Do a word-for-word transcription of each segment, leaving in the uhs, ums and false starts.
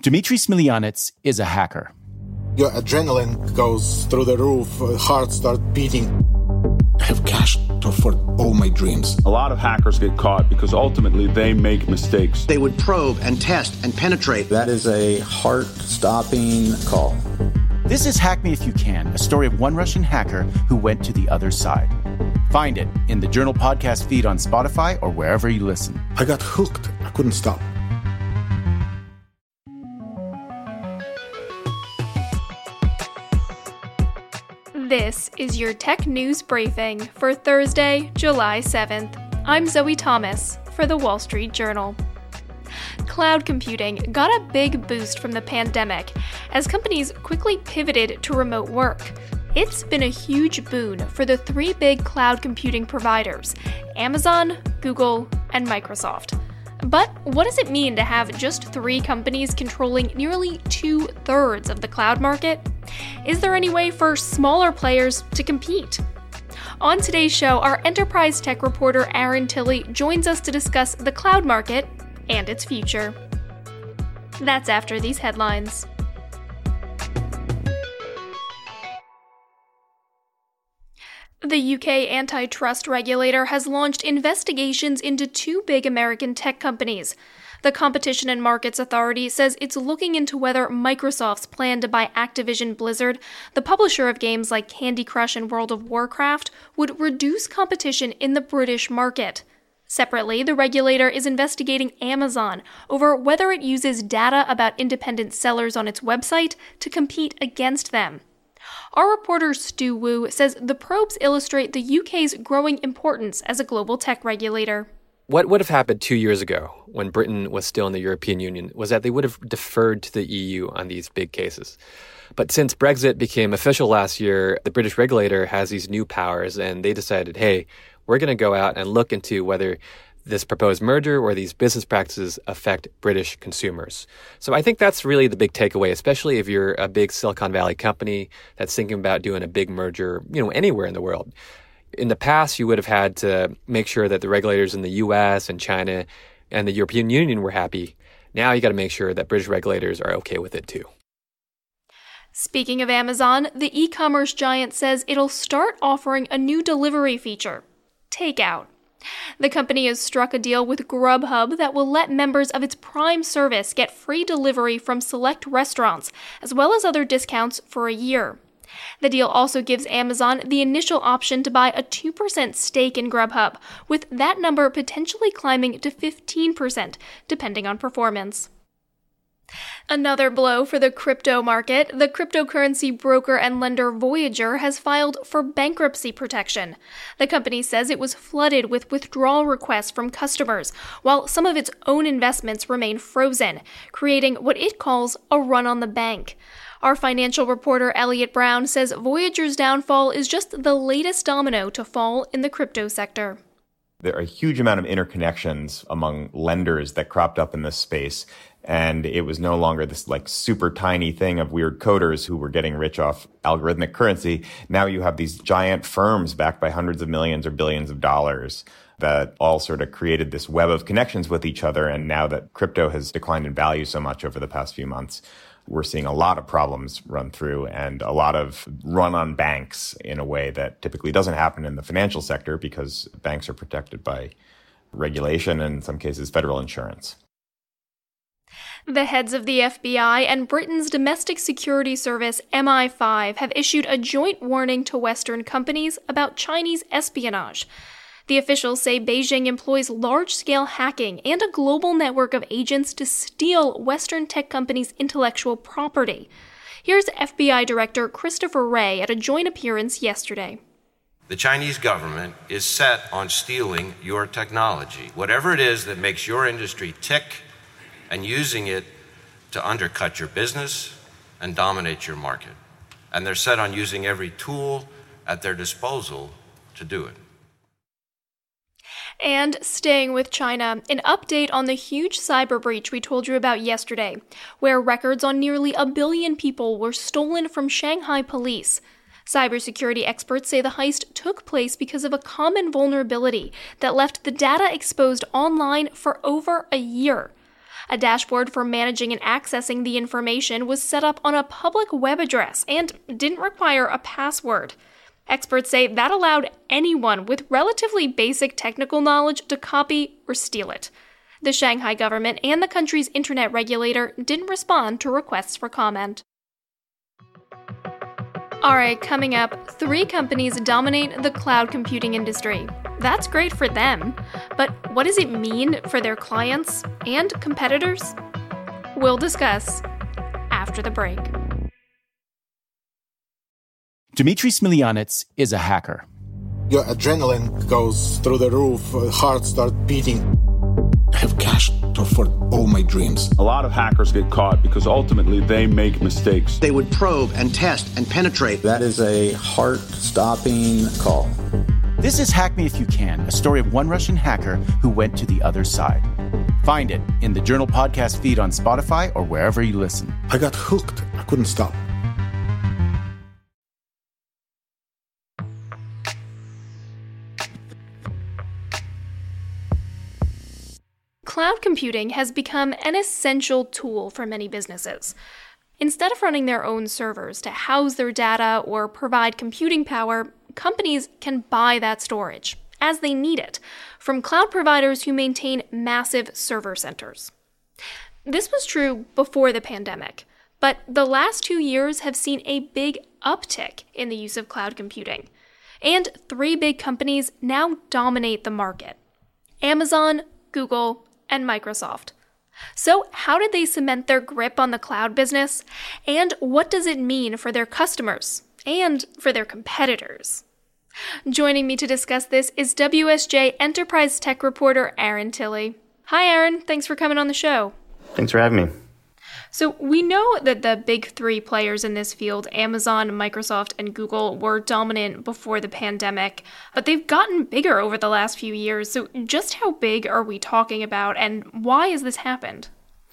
Dmitry Smilyanets is a hacker. Your adrenaline goes through the roof, heart starts beating. I have cash to afford all my dreams. A lot of hackers get caught because ultimately they make mistakes. They would probe and test and penetrate. That is a heart-stopping call. This is Hack Me If You Can, a story of one Russian hacker who went to the other side. Find it in the Journal podcast feed on Spotify or wherever you listen. I got hooked. I couldn't stop. This is your tech news briefing for Thursday, July seventh. I'm Zoe Thomas for The Wall Street Journal. Cloud computing got a big boost from the pandemic as companies quickly pivoted to remote work. It's been a huge boon for the three big cloud computing providers, Amazon, Google, and Microsoft. But what does it mean to have just three companies controlling nearly two-thirds of the cloud market? Is there any way for smaller players to compete? On today's show, our enterprise tech reporter Aaron Tilley joins us to discuss the cloud market and its future. That's after these headlines. The U K antitrust regulator has launched investigations into two big American tech companies. The Competition and Markets Authority says it's looking into whether Microsoft's plan to buy Activision Blizzard, the publisher of games like Candy Crush and World of Warcraft, would reduce competition in the British market. Separately, the regulator is investigating Amazon over whether it uses data about independent sellers on its website to compete against them. Our reporter Stu Wu says the probes illustrate the U K's growing importance as a global tech regulator. What would have happened two years ago when Britain was still in the European Union was that they would have deferred to the E U on these big cases. But since Brexit became official last year, the British regulator has these new powers, and they decided, hey, we're going to go out and look into whether this proposed merger or these business practices affect British consumers. So I think that's really the big takeaway, especially if you're a big Silicon Valley company that's thinking about doing a big merger, you know, anywhere in the world. In the past, you would have had to make sure that the regulators in the U S and China and the European Union were happy. Now you got to make sure that British regulators are okay with it too. Speaking of Amazon, the e-commerce giant says it'll start offering a new delivery feature, takeout. The company has struck a deal with Grubhub that will let members of its Prime service get free delivery from select restaurants, as well as other discounts for a year. The deal also gives Amazon the initial option to buy a two percent stake in Grubhub, with that number potentially climbing to fifteen percent, depending on performance. Another blow for the crypto market, the cryptocurrency broker and lender Voyager has filed for bankruptcy protection. The company says it was flooded with withdrawal requests from customers, while some of its own investments remain frozen, creating what it calls a run on the bank. Our financial reporter Elliot Brown says Voyager's downfall is just the latest domino to fall in the crypto sector. There are a huge amount of interconnections among lenders that cropped up in this space. And it was no longer this like super tiny thing of weird coders who were getting rich off algorithmic currency. Now you have these giant firms backed by hundreds of millions or billions of dollars that all sort of created this web of connections with each other. And now that crypto has declined in value so much over the past few months, we're seeing a lot of problems run through and a lot of run on banks in a way that typically doesn't happen in the financial sector because banks are protected by regulation and in some cases federal insurance. The heads of the F B I and Britain's domestic security service M I five have issued a joint warning to Western companies about Chinese espionage. The officials say Beijing employs large-scale hacking and a global network of agents to steal Western tech companies' intellectual property. Here's F B I Director Christopher Wray at a joint appearance yesterday. The Chinese government is set on stealing your technology, whatever it is that makes your industry tick, and using it to undercut your business and dominate your market. And they're set on using every tool at their disposal to do it. And staying with China, an update on the huge cyber breach we told you about yesterday, where records on nearly a billion people were stolen from Shanghai police. Cybersecurity experts say the heist took place because of a common vulnerability that left the data exposed online for over a year. A dashboard for managing and accessing the information was set up on a public web address and didn't require a password. Experts say that allowed anyone with relatively basic technical knowledge to copy or steal it. The Shanghai government and the country's internet regulator didn't respond to requests for comment. All right, coming up, three companies dominate the cloud computing industry. That's great for them, but what does it mean for their clients and competitors? We'll discuss after the break. Dmitry Smilyanets is a hacker. Your adrenaline goes through the roof, heart starts beating. I have cash to afford all my dreams. A lot of hackers get caught because ultimately they make mistakes. They would probe and test and penetrate. That is a heart-stopping call. This is Hack Me If You Can, a story of one Russian hacker who went to the other side. Find it in the Journal podcast feed on Spotify or wherever you listen. I got hooked. I couldn't stop. Cloud computing has become an essential tool for many businesses. Instead of running their own servers to house their data or provide computing power, companies can buy that storage, as they need it, from cloud providers who maintain massive server centers. This was true before the pandemic, but the last two years have seen a big uptick in the use of cloud computing. And three big companies now dominate the market: Amazon, Google, and Microsoft. So how did they cement their grip on the cloud business? And what does it mean for their customers and for their competitors? Joining me to discuss this is W S J Enterprise Tech reporter Aaron Tilley. Hi, Aaron. Thanks for coming on the show. Thanks for having me. So we know that the big three players in this field, Amazon, Microsoft, and Google, were dominant before the pandemic, but they've gotten bigger over the last few years. So just how big are we talking about, and why has this happened?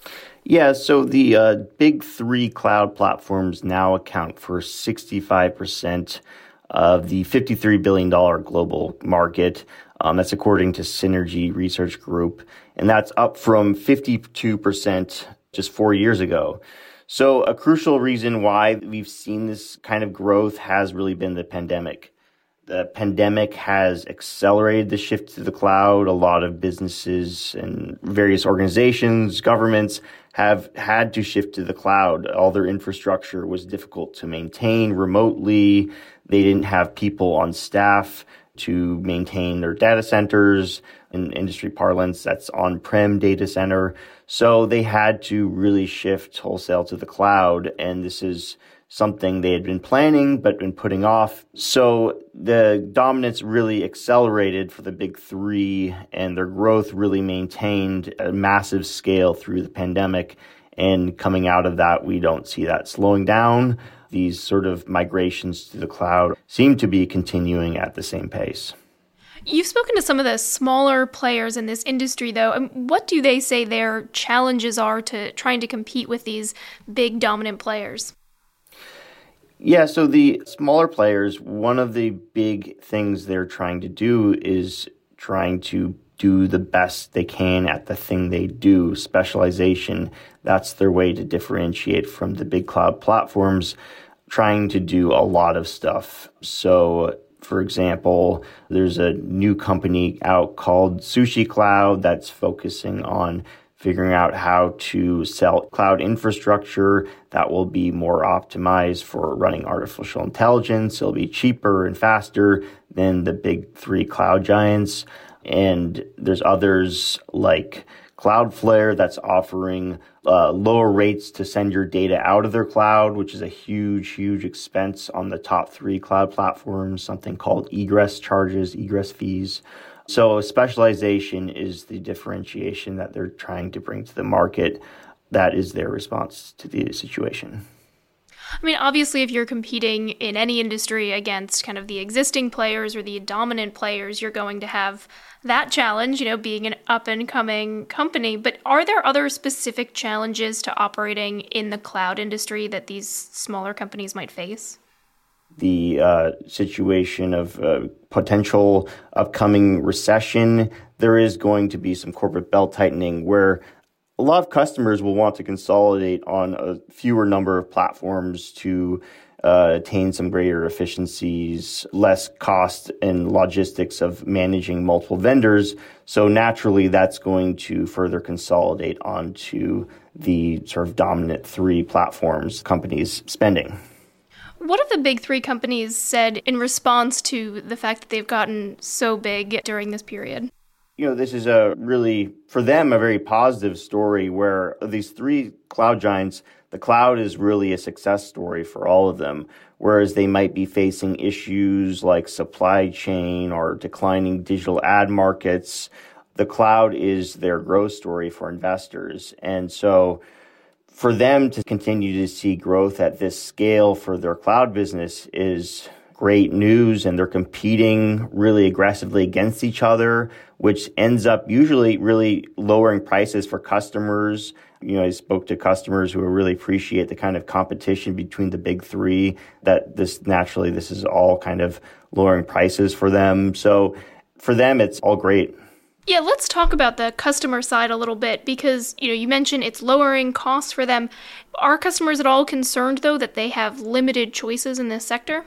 Yeah, so the uh, big three cloud platforms now account for sixty-five percent of the fifty-three billion dollars global market. Um, that's according to Synergy Research Group, and that's up from fifty-two percent just four years ago. So a crucial reason why we've seen this kind of growth has really been the pandemic. The pandemic has accelerated the shift to the cloud. A lot of businesses and various organizations, governments have had to shift to the cloud. All their infrastructure was difficult to maintain remotely. They didn't have people on staff to maintain their data centers. In industry parlance, that's on-prem data center. So they had to really shift wholesale to the cloud, and this is something they had been planning but been putting off. So the dominance really accelerated for the big three, and their growth really maintained at a massive scale through the pandemic. And coming out of that, we don't see that slowing down. These sort of migrations to the cloud seem to be continuing at the same pace. You've spoken to some of the smaller players in this industry, though. What do they say their challenges are to trying to compete with these big dominant players? Yeah, so the smaller players, one of the big things they're trying to do is trying to do the best they can at the thing they do. Specialization, that's their way to differentiate from the big cloud platforms, trying to do a lot of stuff. So for example, there's a new company out called Sushi Cloud that's focusing on figuring out how to sell cloud infrastructure that will be more optimized for running artificial intelligence. It'll be cheaper and faster than the big three cloud giants. And there's others like Cloudflare that's offering uh, lower rates to send your data out of their cloud, which is a huge, huge expense on the top three cloud platforms, something called egress charges, egress fees. So specialization is the differentiation that they're trying to bring to the market. That is their response to the situation. I mean, obviously, if you're competing in any industry against kind of the existing players or the dominant players, you're going to have that challenge, you know, being an up-and-coming company. But are there other specific challenges to operating in the cloud industry that these smaller companies might face? The uh, situation of uh, potential upcoming recession, there is going to be some corporate belt tightening where a lot of customers will want to consolidate on a fewer number of platforms to uh, attain some greater efficiencies, less cost and logistics of managing multiple vendors. So naturally, that's going to further consolidate onto the sort of dominant three platforms companies spending. What have the big three companies said in response to the fact that they've gotten so big during this period? You know, this is a really, for them, a very positive story where these three cloud giants, the cloud is really a success story for all of them, whereas they might be facing issues like supply chain or declining digital ad markets. The cloud is their growth story for investors. And so for them to continue to see growth at this scale for their cloud business is great news, and they're competing really aggressively against each other, which ends up usually really lowering prices for customers. You know, I spoke to customers who really appreciate the kind of competition between the big three, that this naturally, this is all kind of lowering prices for them. So for them, it's all great. Yeah, let's talk about the customer side a little bit because, you know, you mentioned it's lowering costs for them. Are customers at all concerned, though, that they have limited choices in this sector?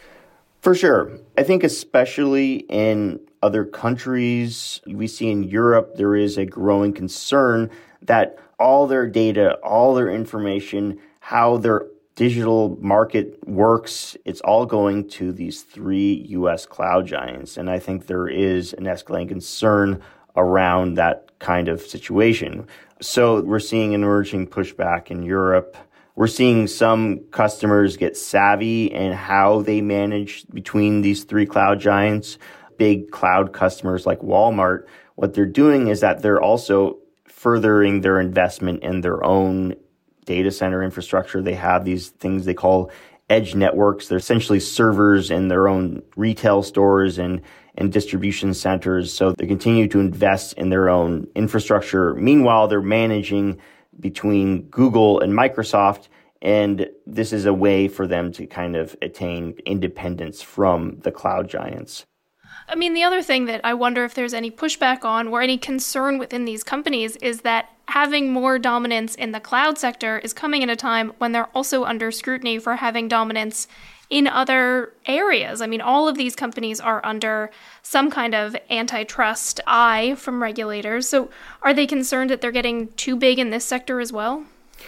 For sure. I think especially in other countries, we see in Europe, there is a growing concern that all their data, all their information, how their digital market works, it's all going to these three U S cloud giants. And I think there is an escalating concern around that kind of situation. So we're seeing an emerging pushback in Europe. We're seeing some customers get savvy in how they manage between these three cloud giants. Big cloud customers like Walmart, what they're doing is that they're also furthering their investment in their own data center infrastructure. They have these things they call edge networks. They're essentially servers in their own retail stores and, and distribution centers. So they continue to invest in their own infrastructure. Meanwhile, they're managing between Google and Microsoft, and this is a way for them to kind of attain independence from the cloud giants. I mean, the other thing that I wonder if there's any pushback on or any concern within these companies is that having more dominance in the cloud sector is coming at a time when they're also under scrutiny for having dominance in other areas. I mean, all of these companies are under some kind of antitrust eye from regulators. So are they concerned that they're getting too big in this sector as well?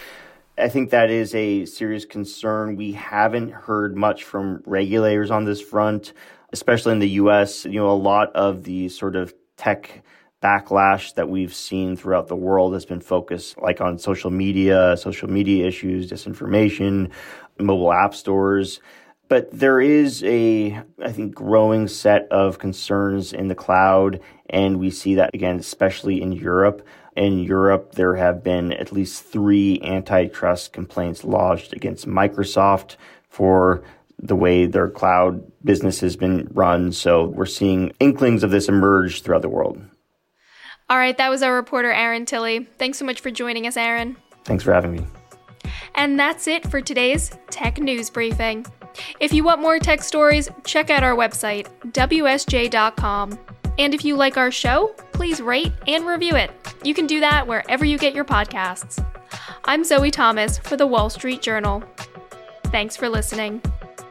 I think that is a serious concern. We haven't heard much from regulators on this front, especially in the U S. You know, a lot of the sort of tech backlash that we've seen throughout the world has been focused like on social media, social media issues, disinformation, mobile app stores. But there is a, I think, growing set of concerns in the cloud, and we see that, again, especially in Europe. In Europe, there have been at least three antitrust complaints lodged against Microsoft for the way their cloud business has been run. So we're seeing inklings of this emerge throughout the world. All right, that was our reporter, Aaron Tilley. Thanks so much for joining us, Aaron. Thanks for having me. And that's it for today's Tech News Briefing. If you want more tech stories, check out our website, W S J dot com. And if you like our show, please rate and review it. You can do that wherever you get your podcasts. I'm Zoe Thomas for The Wall Street Journal. Thanks for listening.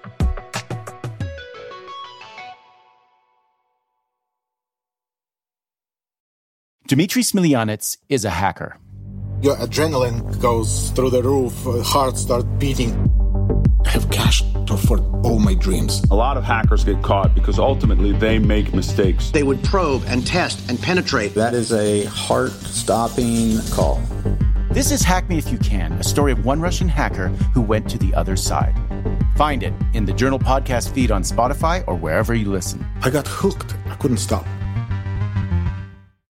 Dmitry Smilyanets is a hacker. Your adrenaline goes through the roof, heart starts beating. I have cash to afford all my dreams. A lot of hackers get caught because ultimately they make mistakes. They would probe and test and penetrate. That is a heart-stopping call. This is Hack Me If You Can, a story of one Russian hacker who went to the other side. Find it in the Journal podcast feed on Spotify or wherever you listen. I got hooked. I couldn't stop.